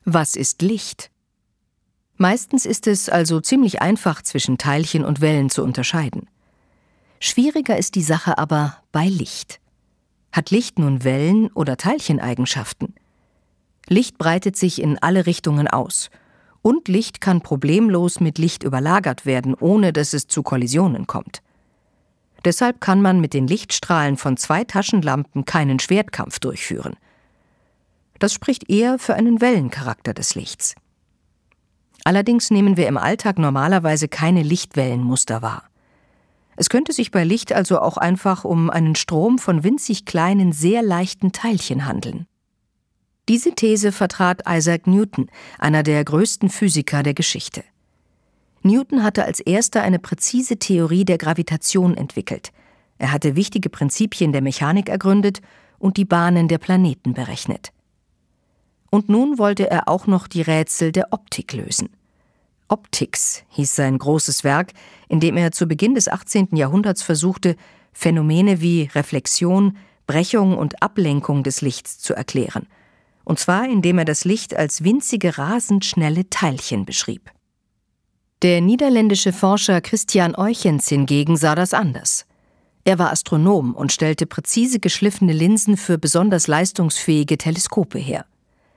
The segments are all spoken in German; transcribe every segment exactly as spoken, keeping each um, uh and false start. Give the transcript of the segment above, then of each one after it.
Was ist Licht? Meistens ist es also ziemlich einfach, zwischen Teilchen und Wellen zu unterscheiden. Schwieriger ist die Sache aber bei Licht. Hat Licht nun Wellen- oder Teilcheneigenschaften? Licht breitet sich in alle Richtungen aus. Und Licht kann problemlos mit Licht überlagert werden, ohne dass es zu Kollisionen kommt. Deshalb kann man mit den Lichtstrahlen von zwei Taschenlampen keinen Schwertkampf durchführen. Das spricht eher für einen Wellencharakter des Lichts. Allerdings nehmen wir im Alltag normalerweise keine Lichtwellenmuster wahr. Es könnte sich bei Licht also auch einfach um einen Strom von winzig kleinen, sehr leichten Teilchen handeln. Diese These vertrat Isaac Newton, einer der größten Physiker der Geschichte. Newton hatte als erster eine präzise Theorie der Gravitation entwickelt. Er hatte wichtige Prinzipien der Mechanik ergründet und die Bahnen der Planeten berechnet. Und nun wollte er auch noch die Rätsel der Optik lösen. Optics hieß sein großes Werk, in dem er zu Beginn des achtzehnten Jahrhunderts versuchte, Phänomene wie Reflexion, Brechung und Ablenkung des Lichts zu erklären. Und zwar, indem er das Licht als winzige, rasend schnelle Teilchen beschrieb. Der niederländische Forscher Christian Huygens hingegen sah das anders. Er war Astronom und stellte präzise geschliffene Linsen für besonders leistungsfähige Teleskope her.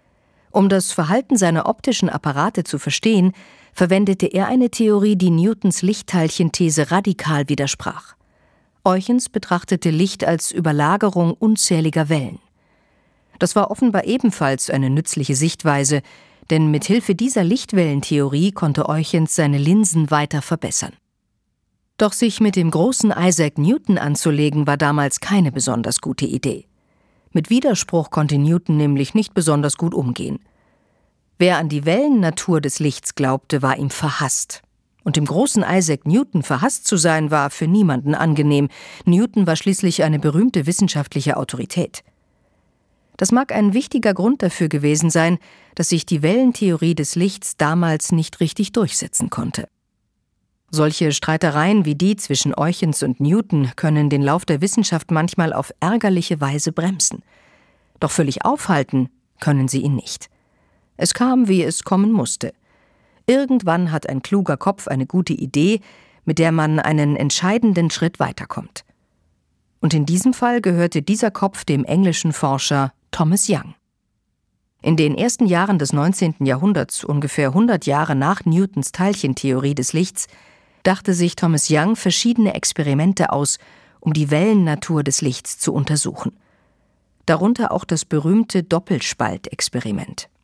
Um das Verhalten seiner optischen Apparate zu verstehen, verwendete er eine Theorie, die Newtons Lichtteilchenthese radikal widersprach. Huygens betrachtete Licht als Überlagerung unzähliger Wellen. Das war offenbar ebenfalls eine nützliche Sichtweise, denn mit Hilfe dieser Lichtwellentheorie konnte Huygens seine Linsen weiter verbessern. Doch sich mit dem großen Isaac Newton anzulegen, war damals keine besonders gute Idee. Mit Widerspruch konnte Newton nämlich nicht besonders gut umgehen. Wer an die Wellennatur des Lichts glaubte, war ihm verhasst. Und dem großen Isaac Newton verhasst zu sein, war für niemanden angenehm. Newton war schließlich eine berühmte wissenschaftliche Autorität. Das mag ein wichtiger Grund dafür gewesen sein, dass sich die Wellentheorie des Lichts damals nicht richtig durchsetzen konnte. Solche Streitereien wie die zwischen Huygens und Newton können den Lauf der Wissenschaft manchmal auf ärgerliche Weise bremsen. Doch völlig aufhalten können sie ihn nicht. Es kam, wie es kommen musste. Irgendwann hat ein kluger Kopf eine gute Idee, mit der man einen entscheidenden Schritt weiterkommt. Und in diesem Fall gehörte dieser Kopf dem englischen Forscher Thomas Young. In den ersten Jahren des neunzehnten Jahrhunderts, ungefähr hundert Jahre nach Newtons Teilchentheorie des Lichts, dachte sich Thomas Young verschiedene Experimente aus, um die Wellennatur des Lichts zu untersuchen. Darunter auch das berühmte Doppelspaltexperiment.